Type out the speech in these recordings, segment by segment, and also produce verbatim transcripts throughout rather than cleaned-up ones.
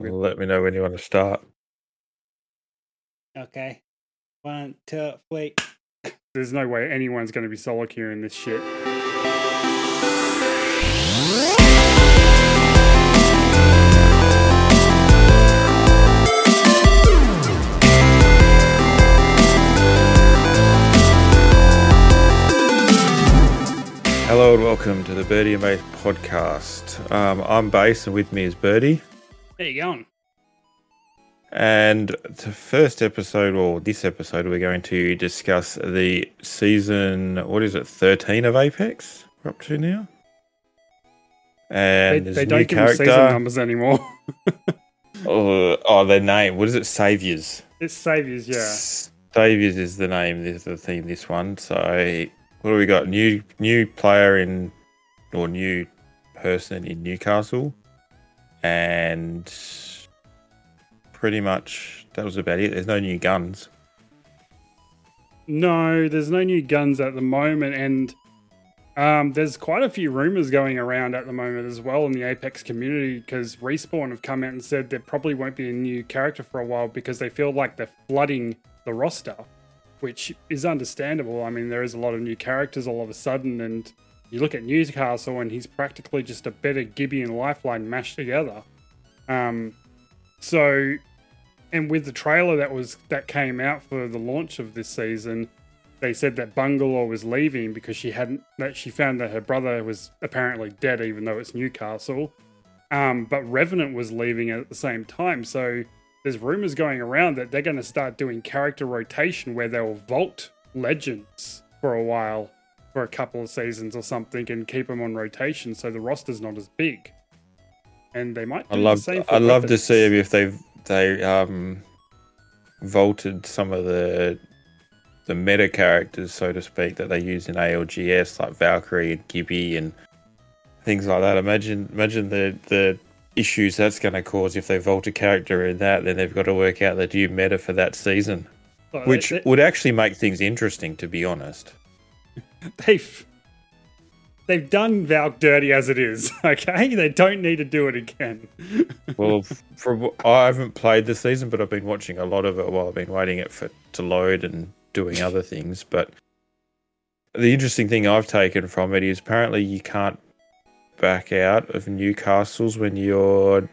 With Let me know when you want to start. okay, one, two, wait. There's no way anyone's going to be solo queuing this shit. Hello and welcome to the Birdie and Base podcast. Um, I'm Base and with me is Birdie. There you going. And the first episode, or this episode, we're going to discuss the season, what is it, thirteen of Apex we're up to now? And They, there's they a don't new give them character. season numbers anymore. oh, oh, their name. What is it? Saviors. It's Saviors, yeah. Saviors is the name, is the theme this one. So what do we got? New new player in, or new person in Newcastle. And pretty much that was about it. There's no new guns. No, there's no new guns at the moment, and um, there's quite a few rumors going around at the moment as well in the Apex community, because Respawn have come out and said there probably won't be a new character for a while because they feel like they're flooding the roster, which is understandable. I mean, there is a lot of new characters all of a sudden, and you look at Newcastle and he's practically just a better Gibby and Lifeline mashed together. Um, so, and with the trailer that was that came out for the launch of this season, they said that Bangalore was leaving because she hadn't that she found that her brother was apparently dead, even though it's Newcastle. Um, but Revenant was leaving at the same time, so there's rumors going around that they're going to start doing character rotation where they'll vault legends for a while, for a couple of seasons or something, and keep them on rotation so the roster's not as big. And they might do I love. the same for I'd love to weapons. see if they've they um vaulted some of the the meta characters, so to speak, that they use in A L G S, like Valkyrie and Gibby and things like that. Imagine imagine the the issues that's going to cause if they vault a character in that. Then they've got to work out the new meta for that season, But which they, would actually make things interesting, to be honest. they've they've done Valk dirty as it is. Okay, they don't need to do it again. Well, from I haven't played the season, but I've been watching a lot of it while I've been waiting it for to load and doing other things. But the interesting thing I've taken from it is apparently you can't back out of Newcastles when you're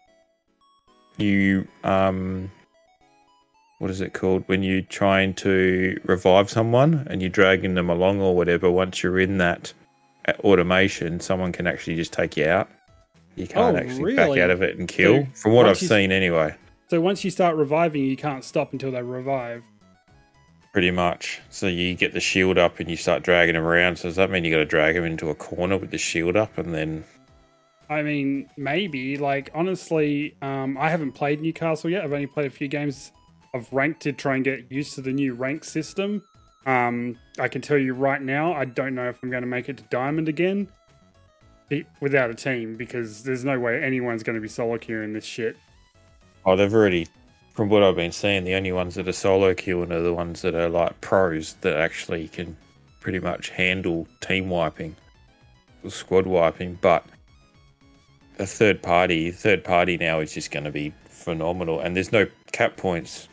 you um what is it called when you're trying to revive someone and you're dragging them along or whatever. Once you're in that automation, someone can actually just take you out. You can't Oh, actually back really? out of it and kill, So from what I've once you- seen anyway. So once you start reviving, you can't stop until they revive. Pretty much. So you get the shield up and you start dragging them around. So does that mean you got to drag them into a corner with the shield up and then? I mean, maybe. Like, honestly, um, I haven't played Newcastle yet. I've only played a few games of ranked to try and get used to the new rank system. Um, I can tell you right now, I don't know if I'm going to make it to Diamond again be- without a team, because there's no way anyone's going to be solo queuing this shit. Oh, they've already, from what I've been seeing, the only ones that are solo queuing are the ones that are like pros that actually can pretty much handle team wiping, or squad wiping. But a third party, third party now is just going to be phenomenal, and there's no cap points.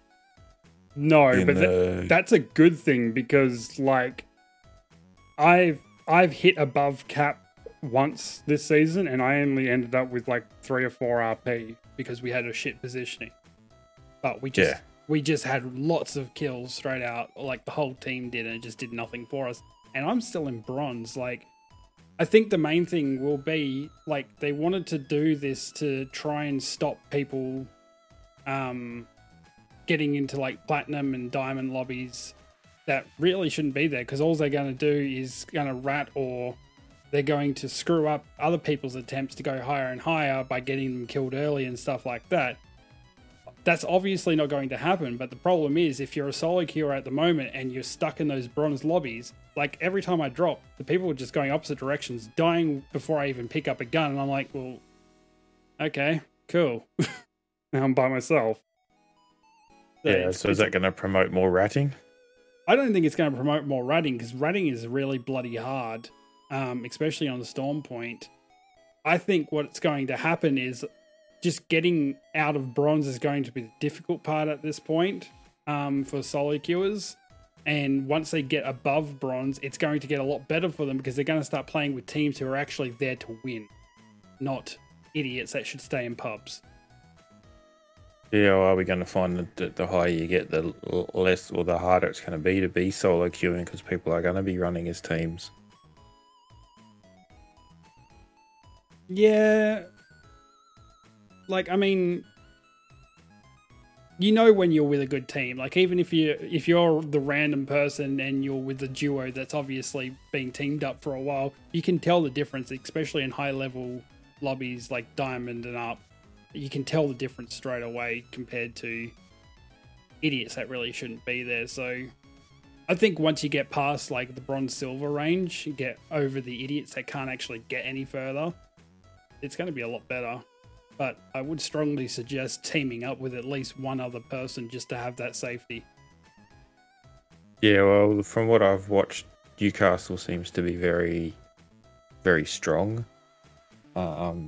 No, in but the... that, that's a good thing, because like I've I've hit above cap once this season, and I only ended up with like three or four R P because we had a shit positioning. But we just Yeah. we just had lots of kills straight out, like the whole team did, and it just did nothing for us. And I'm still in bronze. Like, I think the main thing will be, like, they wanted to do this to try and stop people um getting into like platinum and diamond lobbies that really shouldn't be there, because all they're going to do is going to rat, or they're going to screw up other people's attempts to go higher and higher by getting them killed early and stuff like that. That's obviously not going to happen, but the problem is, if you're a solo queuer at the moment and you're stuck in those bronze lobbies, like every time I drop, the people are just going opposite directions, dying before I even pick up a gun, and I'm like, well, okay, cool. Now I'm by myself. So Yeah, it's- so is it's- that going to promote more ratting? I don't think it's going to promote more ratting, because ratting is really bloody hard, um, especially on the Storm Point. I think what's going to happen is just getting out of bronze is going to be the difficult part at this point um, for solo queuers. And once they get above bronze, it's going to get a lot better for them because they're going to start playing with teams who are actually there to win, not idiots that should stay in pubs. Yeah, well, are we going to find that the higher you get, the less or the harder it's going to be to be solo queuing because people are going to be running as teams? Yeah. Like, I mean, you know when you're with a good team. Like, even if you if you're the random person and you're with a duo that's obviously been teamed up for a while, you can tell the difference, especially in high level lobbies like Diamond and up. You can tell the difference straight away compared to idiots that really shouldn't be there. So I think once you get past like the bronze silver range, you get over the idiots that can't actually get any further, it's going to be a lot better. But I would strongly suggest teaming up with at least one other person just to have that safety. Yeah, well, from what I've watched, Newcastle seems to be very, very strong. Um,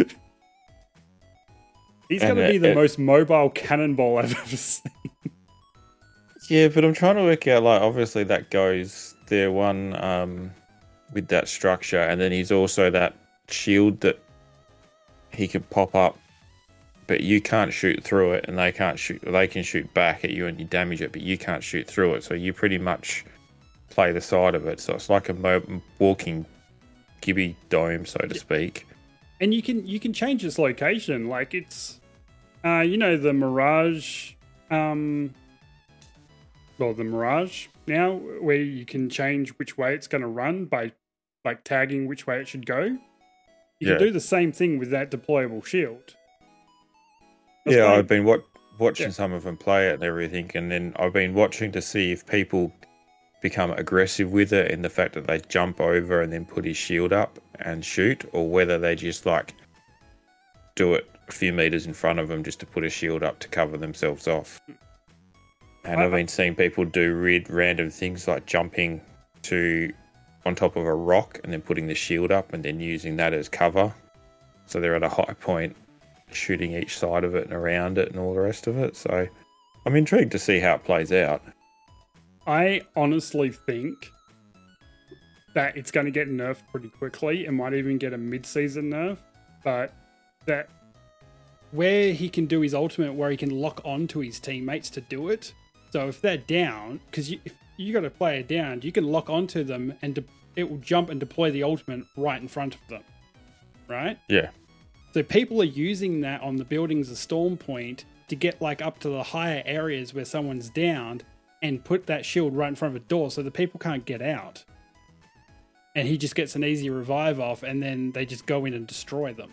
He's going to be the it, most mobile cannonball I've ever seen. Yeah, but I'm trying to work out, like, obviously that goes there one um, with that structure, and then he's also that shield that he can pop up, but you can't shoot through it, and they can't shoot. They can shoot back at you and you damage it, but you can't shoot through it. So you pretty much play the side of it. So it's like a mo- walking Gibby dome, so to yeah. speak. And you can you can change its location. Like it's, uh, you know, the Mirage, um, well, the Mirage now, where you can change which way it's going to run by like tagging which way it should go. You yeah. can do the same thing with that deployable shield. That's yeah, playing. I've been wa- watching yeah. some of them play it and everything, and then I've been watching to see if people become aggressive with it in the fact that they jump over and then put his shield up and shoot, or whether they just like do it a few meters in front of them just to put a shield up to cover themselves off. And I, I've been seeing people do weird random things like jumping to on top of a rock and then putting the shield up and then using that as cover. So they're at a high point, shooting each side of it and around it and all the rest of it. So I'm intrigued to see how it plays out. I honestly think that it's going to get nerfed pretty quickly. It might even get a mid-season nerf, but that where he can do his ultimate, where he can lock on to his teammates to do it. So if they're down, because you, if you got a player down, you can lock onto them and de- it will jump and deploy the ultimate right in front of them, right? Yeah. So people are using that on the buildings of Storm Point to get like up to the higher areas where someone's downed and put that shield right in front of a door so the people can't get out. And he just gets an easy revive off and then they just go in and destroy them.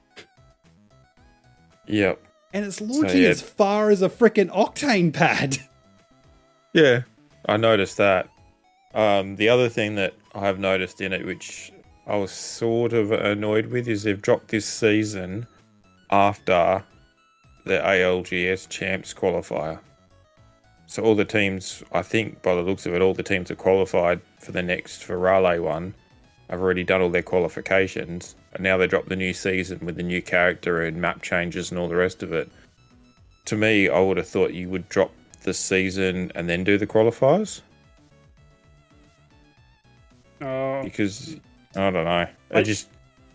Yep. And it's launching so, yeah. as far as a freaking Octane pad. Yeah, I noticed that. Um, the other thing that I've noticed in it, which I was sort of annoyed with, is they've dropped this season after the A L G S Champs qualifier. So all the teams, I think by the looks of it, all the teams that qualified for the next for Raleigh one have already done all their qualifications. And now they drop the new season with the new character and map changes and all the rest of it. To me, I would have thought you would drop the season and then do the qualifiers. Uh, because, I don't know. I, I just...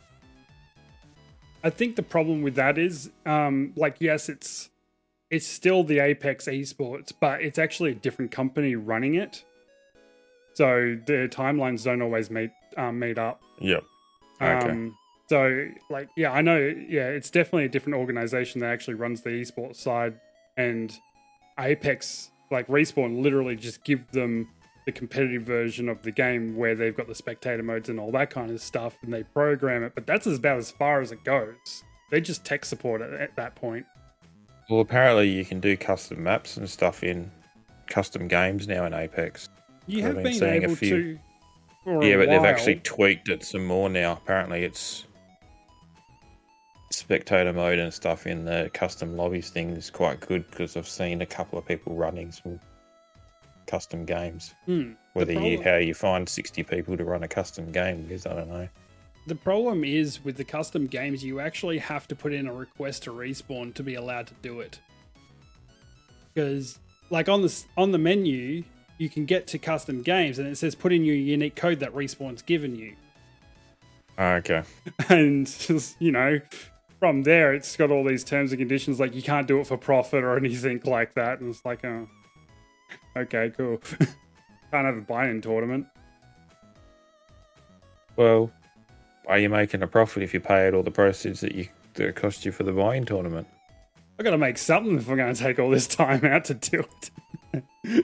I think the problem with that is, um, like, yes, it's it's still the Apex Esports, but it's actually a different company running it. So the timelines don't always meet um, meet up. Yep. Okay. Um, so, like, yeah, I know, yeah, it's definitely a different organization that actually runs the esports side, and Apex, like, Respawn literally just give them the competitive version of the game where they've got the spectator modes and all that kind of stuff, and they program it, but that's about as far as it goes. They just tech support it at that point. Well, apparently you can do custom maps and stuff in custom games now in Apex. You have been, been able to for Yeah, a but while. They've actually tweaked it some more now. Apparently it's spectator mode and stuff in the custom lobbies thing is quite good, because I've seen a couple of people running some custom games. Hmm. Whether you how you find sixty people to run a custom game is, I don't know. the problem is with the custom games, you actually have to put in a request to Respawn to be allowed to do it. Because, like on the on the menu, you can get to custom games, and it says put in your unique code that Respawn's given you. Okay. And just, you know, from there, it's got all these terms and conditions like you can't do it for profit or anything like that. And it's like, oh, okay, cool. Can't have a buy-in tournament. Well, why are you making a profit if you pay out all the proceeds that you that it cost you for the buy-in tournament? I've got to make something if we're going to take all this time out to do it.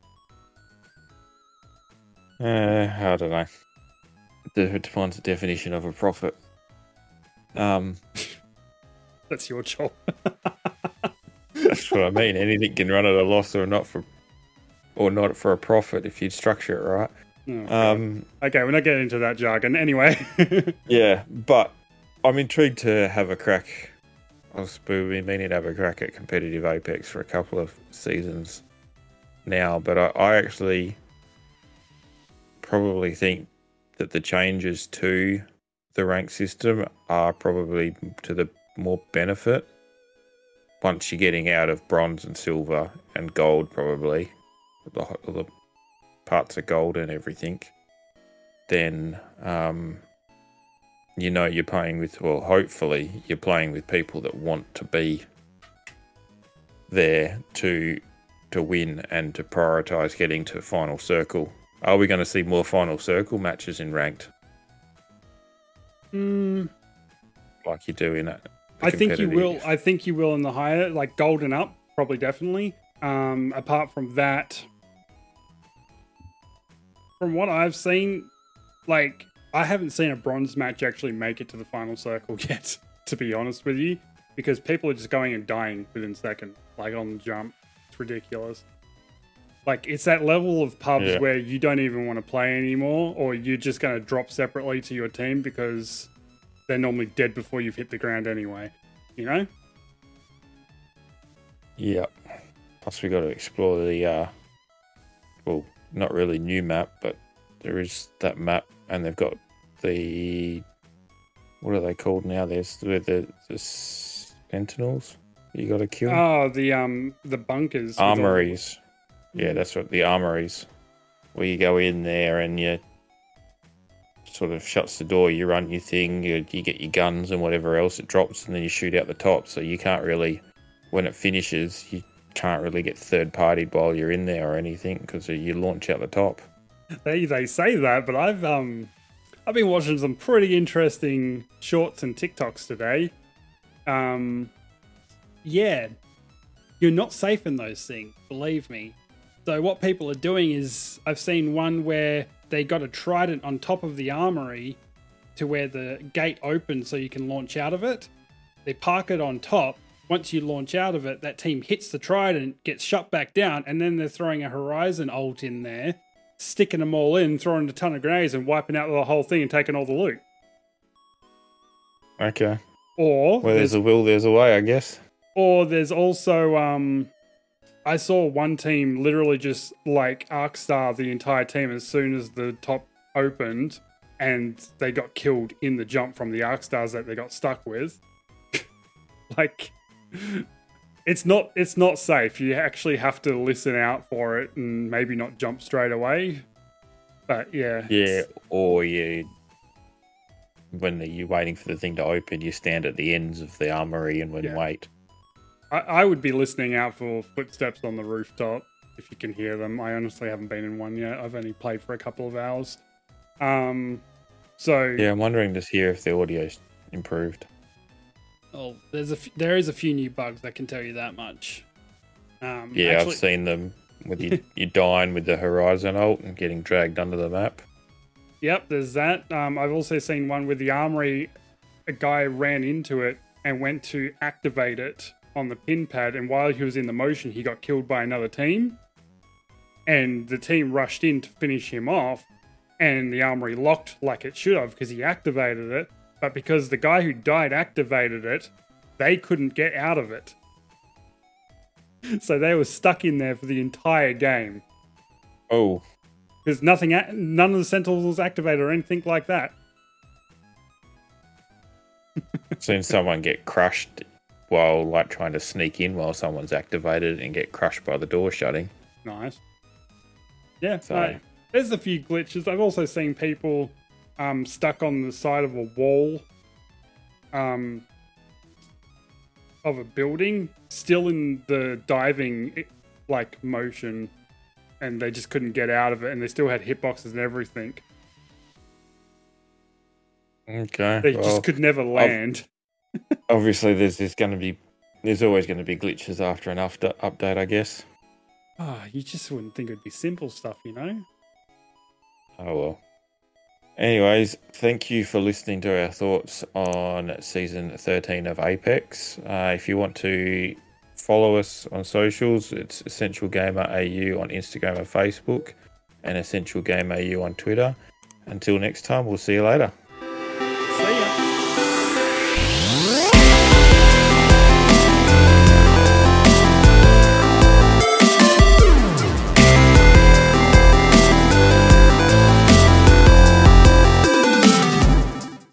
uh, I don't know. It depends the definition of a profit. Um, That's your job. That's what I mean. Anything can run at a loss or not for, or not for a profit if you structure it right. Oh, um, okay, we're not getting into that jargon anyway. Yeah, but I'm intrigued to have a crack. I've been meaning to have a crack at competitive Apex for a couple of seasons now, but I, I actually probably think that the changes to the rank system are probably to the more benefit once you're getting out of bronze and silver and gold, probably the, the parts of gold and everything. Then um, you know you're playing with, well, hopefully you're playing with people that want to be there to to win and to prioritize getting to final circle. Are we going to see more final circle matches in ranked? Mm, like you do in it? I think you will. I think you will in the higher, like gold and up, probably definitely. Um, apart from that, from what I've seen, like I haven't seen a bronze match actually make it to the final circle yet, to be honest with you, because people are just going and dying within seconds, like on the jump. It's ridiculous. Like, it's that level of pubs yeah. where you don't even want to play anymore, or you're just going to drop separately to your team because they're normally dead before you've hit the ground anyway, you know? Yeah. Plus we got to explore the, uh, well, not really new map, but there is that map, and they've got the, what are they called now? There's the, the, the Sentinels you got to kill. Oh, the, um, the bunkers. Armories. Yeah, that's what the armories, where you go in there and you sort of shuts the door, you run your thing, you, you get your guns and whatever else, it drops, and then you shoot out the top. So you can't really, when it finishes, you can't really get third-partied while you're in there or anything because you launch out the top. They they say that, but I've um I've been watching some pretty interesting shorts and TikToks today. Um, yeah, you're not safe in those things, believe me. So what people are doing is, I've seen one where they got a trident on top of the armory to where the gate opens so you can launch out of it. They park it on top. Once you launch out of it, that team hits the trident, gets shut back down, and then they're throwing a Horizon ult in there, sticking them all in, throwing a ton of grenades and wiping out the whole thing and taking all the loot. Okay. Or where there's, there's a will, there's a way, I guess. Or there's also... um. I saw one team literally just like arc star the entire team as soon as the top opened, and they got killed in the jump from the arc stars that they got stuck with. Like, it's not it's not safe. You actually have to listen out for it and maybe not jump straight away. But yeah, yeah. Or you, when you're waiting for the thing to open, you stand at the ends of the armory and when yeah. wait. I would be listening out for footsteps on the rooftop if you can hear them. I honestly haven't been in one yet. I've only played for a couple of hours. Um, so yeah, I'm wondering to hear if the audio's improved. Oh, there's a f- there is a few new bugs. I can tell you that much. Um, yeah, actually, I've seen them with you, you dying with the Horizon ult and getting dragged under the map. Yep, there's that. Um, I've also seen one with the armory. A guy ran into it and went to activate it on the pin pad, and while he was in the motion, he got killed by another team. And the team rushed in to finish him off, and the armory locked like it should have because he activated it. But because the guy who died activated it, they couldn't get out of it. So they were stuck in there for the entire game. Oh. Because nothing, none of the Sentinels was activated or anything like that. Seen someone get crushed while like trying to sneak in while someone's activated and get crushed by the door shutting. Nice. Yeah, So uh, there's a few glitches. I've also seen people um, stuck on the side of a wall um, of a building, still in the diving like motion, and they just couldn't get out of it, and they still had hitboxes and everything. okay, They well, just could never land. obviously there's there's going to be there's always going to be glitches after an after update, I guess. Ah, oh, you just wouldn't think it'd be simple stuff, you know? Oh well. Anyways, thank you for listening to our thoughts on season thirteen of Apex. Uh, if you want to follow us on socials, it's Essential Gamer A U on Instagram and Facebook, and Essential Game A U on Twitter. Until next time, we'll see you later.